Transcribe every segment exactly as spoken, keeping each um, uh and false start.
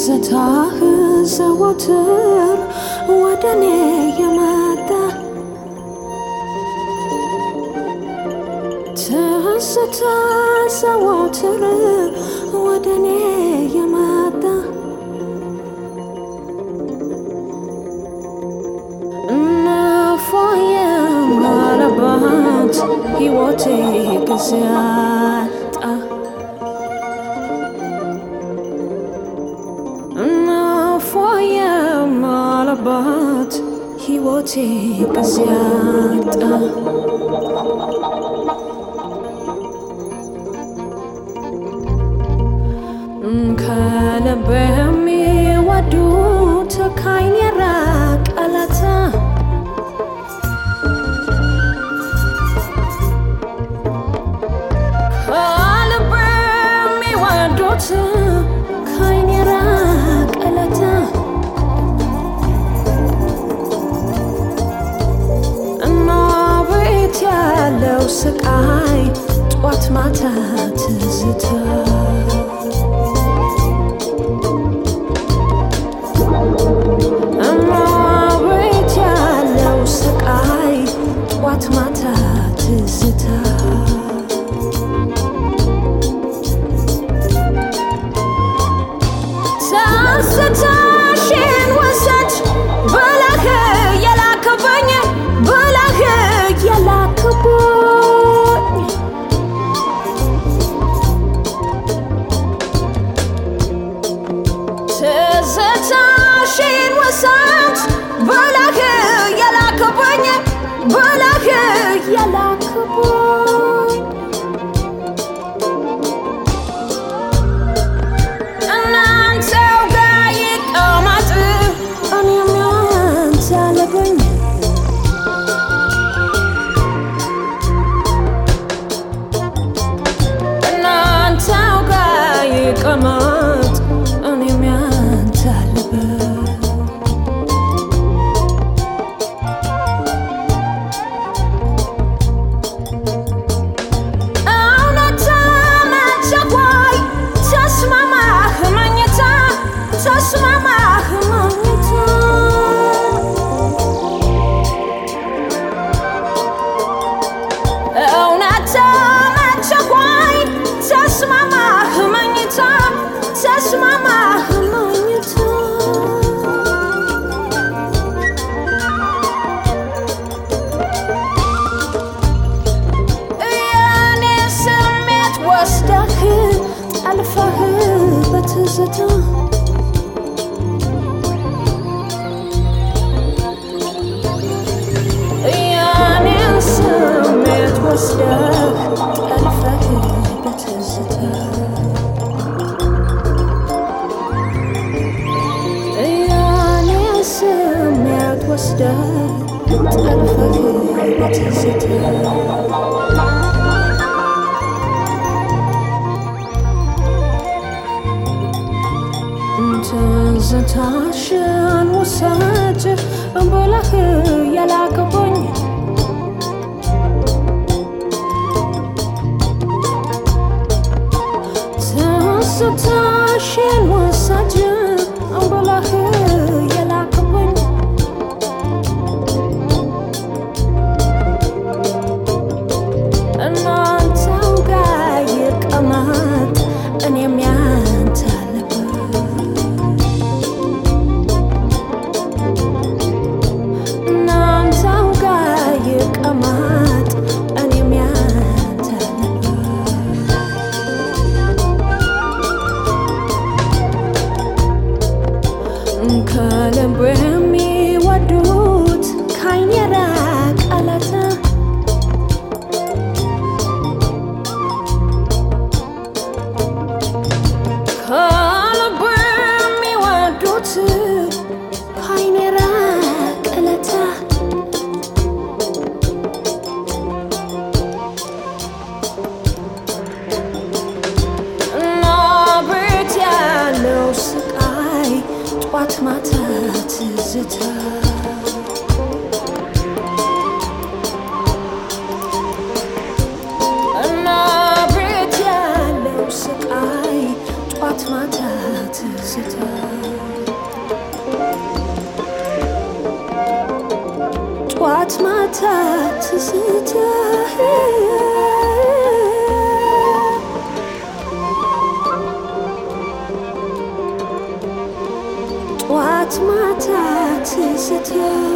ትዝታህ ዘወትር ወደኔ የመጣ ትዝታ ዘወትር ወደኔ የመጣ ነፋየ ማለባት ሕይወቴ ግዛታ ነፋየ ማለባት ሕይወቴ ግዛታ ከልብ የሚወዱት ከዓይን የራቀለታ ከልብ የሚወዱት ከዓይን የራቀለታ እና ቤት ያለው ስቃይ ጧት ማታ ትዝታ ጧት ማታ ትዝታ ትዝታሽን ወሰድ ብለህ የላክብኝ ብለህ የላክብኝ ትዝታሽን ወሰድ ብለህ የላክብኝ ብለህ የላክብኝ እናንተው ጋር ይቀመጥ እኔም ያንተ ልበኝ እናንተው ጋር ይቀመጥ እኔም ያንተ ልበኝ ተስማማህ መኝታ እውነት ተመቸኳይ ተስማማህ መኝታ ተስማማህ መኝታ የኔ ስሜት ወስደህ ጠልፈህ በትዝታ ወስደህ ጠልፈህ በትዝታ የኔን ስሜት ወስደህ ጠልፈህ በትዝታ ትዝታሽን ውሰድ ብለህ የላክብኝ ትዝታሽን ውሰድ ብለህ የላክብኝ እናንተው ጋር ይቀመጥ እኔም ያንተ ልበኝ እናንተው ጋር ይቀመጥ እኔም ያንተ ከልብ የሚወዱት ከዓይን የራቀለታ ከልብ የሚወዱት ከዓይን የራቀለታ እና ቤት ያለው ስቃይ ጧት ማታ ትዝታ እና ቤት ያለው ስቃይ ጧት ማታ ትዝታ ጠዋት ማታ ትዝታ ጠዋት ማታ ትዝታ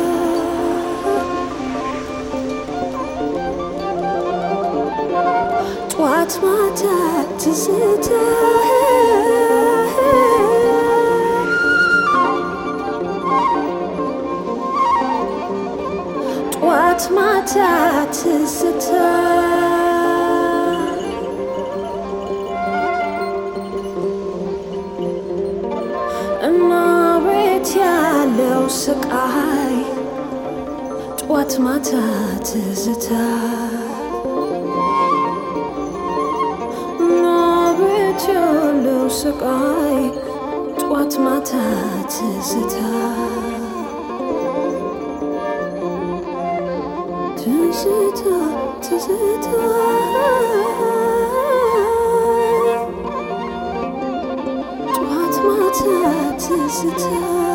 ጠዋት ማታ ትዝታ ጠዋት ማታ ትዝታ እመቤት ያለው ስቃይ ጠዋት ማታ ትዝታ እመቤት ያለው ስቃይ ጠዋት ማታ ትዝታ ትዝታ ትዝታ ጠዋት ማታ ትዝታ